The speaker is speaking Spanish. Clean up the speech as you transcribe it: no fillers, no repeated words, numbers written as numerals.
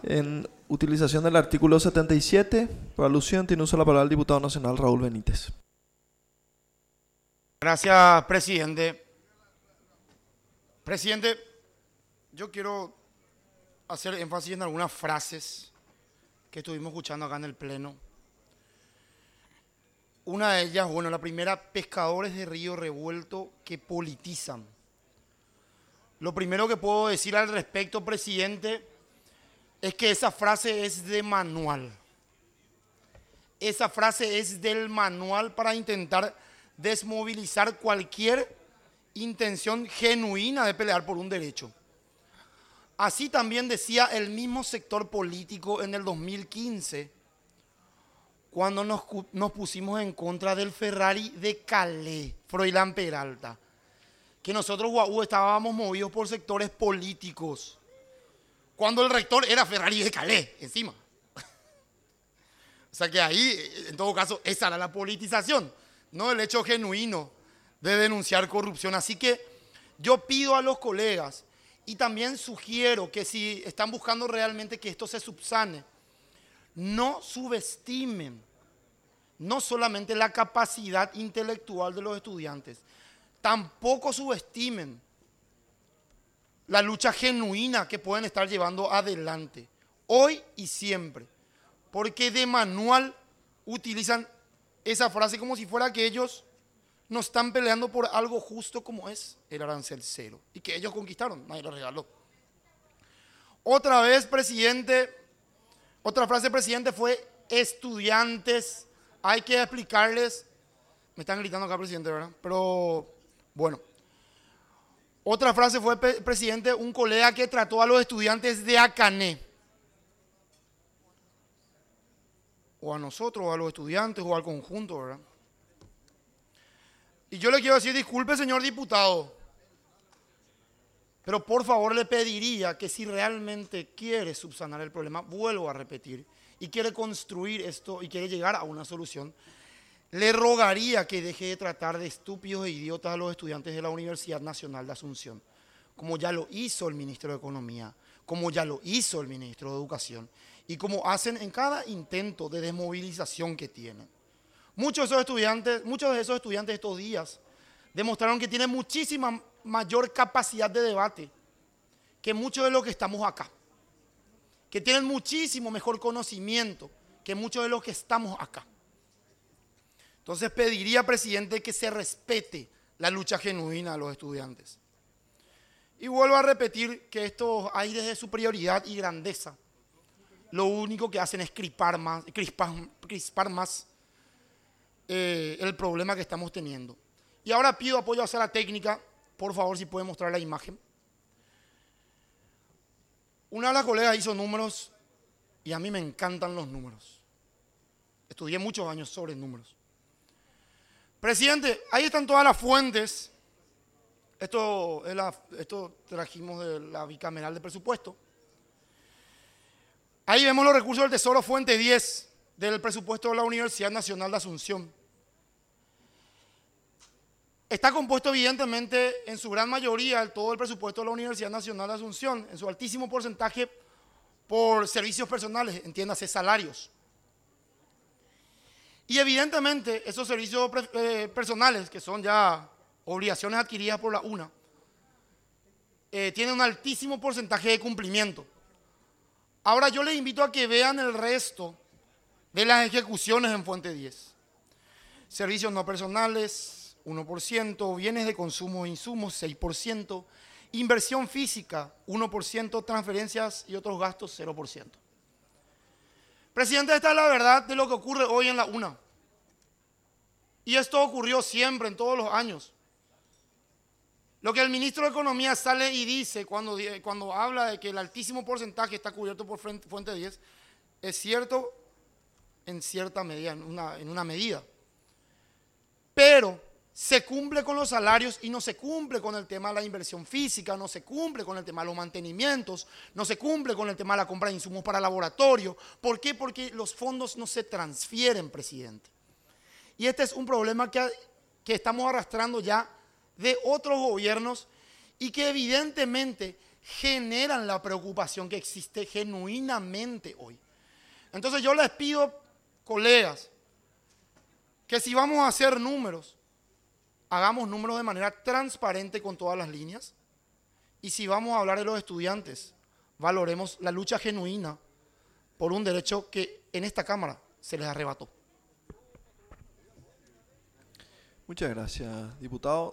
En utilización del artículo 77, por alusión, tiene uso la palabra el diputado nacional Raúl Benítez. Gracias, presidente. Presidente, yo quiero hacer énfasis en algunas frases que estuvimos escuchando acá en el Pleno. Una de ellas, bueno, la primera, pescadores de río revuelto que politizan. Lo primero que puedo decir al respecto, presidente, es que esa frase es de manual. Esa frase es del manual para intentar desmovilizar cualquier intención genuina de pelear por un derecho. Así también decía el mismo sector político en el 2015, cuando nos pusimos en contra del Ferrari de Calais, Froilán Peralta, que nosotros, Guaú, estábamos movidos por sectores políticos, cuando el rector era Ferrari de Calais, encima. O sea que ahí, en todo caso, esa era la politización, no el hecho genuino de denunciar corrupción. Así que yo pido a los colegas y también sugiero que si están buscando realmente que esto se subsane, no subestimen no solamente la capacidad intelectual de los estudiantes, tampoco subestimen la lucha genuina que pueden estar llevando adelante, hoy y siempre, porque de manual utilizan esa frase como si fuera que ellos no están peleando por algo justo como es el arancel cero, y que ellos conquistaron, nadie lo regaló. Otra vez, presidente, otra frase, presidente, fue estudiantes, hay que explicarles, me están gritando acá, presidente, ¿verdad? Pero, bueno. Otra frase fue, presidente, un colega que trató a los estudiantes de Acané. O a nosotros, o a los estudiantes, o al conjunto, ¿verdad? Y yo le quiero decir, disculpe, señor diputado, pero por favor le pediría que si realmente quiere subsanar el problema, vuelvo a repetir, y quiere construir esto y quiere llegar a una solución, le rogaría que deje de tratar de estúpidos e idiotas a los estudiantes de la Universidad Nacional de Asunción, como ya lo hizo el ministro de Economía, como ya lo hizo el ministro de Educación, y como hacen en cada intento de desmovilización que tienen. Muchos de esos estudiantes estos días demostraron que tienen muchísima mayor capacidad de debate que muchos de los que estamos acá, que tienen muchísimo mejor conocimiento que muchos de los que estamos acá. Entonces pediría, presidente, que se respete la lucha genuina de los estudiantes. Y vuelvo a repetir que estos aires de superioridad y grandeza lo único que hacen es crispar más el problema que estamos teniendo. Y ahora pido apoyo a Sala Técnica, por favor, si puede mostrar la imagen. Una de las colegas hizo números y a mí me encantan los números. Estudié muchos años sobre números. Presidente, ahí están todas las fuentes. Esto trajimos de la bicameral de presupuesto. Ahí vemos los recursos del Tesoro, fuente 10 del presupuesto de la Universidad Nacional de Asunción. Está compuesto evidentemente en su gran mayoría todo el presupuesto de la Universidad Nacional de Asunción, en su altísimo porcentaje por servicios personales, entiéndase salarios. Y evidentemente esos servicios personales, que son ya obligaciones adquiridas por la UNA, tienen un altísimo porcentaje de cumplimiento. Ahora yo les invito a que vean el resto de las ejecuciones en fuente 10. Servicios no personales, 1%, bienes de consumo e insumos, 6%, inversión física, 1%, transferencias y otros gastos, 0%. Presidente, esta es la verdad de lo que ocurre hoy en la UNA. Y esto ocurrió siempre, en todos los años. Lo que el ministro de Economía sale y dice cuando habla de que el altísimo porcentaje está cubierto por fuente 10, es cierto en cierta medida, en una medida. Pero se cumple con los salarios y no se cumple con el tema de la inversión física, no se cumple con el tema de los mantenimientos, no se cumple con el tema de la compra de insumos para laboratorio. ¿Por qué? Porque los fondos no se transfieren, presidente. Y este es un problema que estamos arrastrando ya de otros gobiernos y que evidentemente generan la preocupación que existe genuinamente hoy. Entonces yo les pido, colegas, que si vamos a hacer números, hagamos números de manera transparente con todas las líneas. Y si vamos a hablar de los estudiantes, valoremos la lucha genuina por un derecho que en esta Cámara se les arrebató. Muchas gracias, diputado.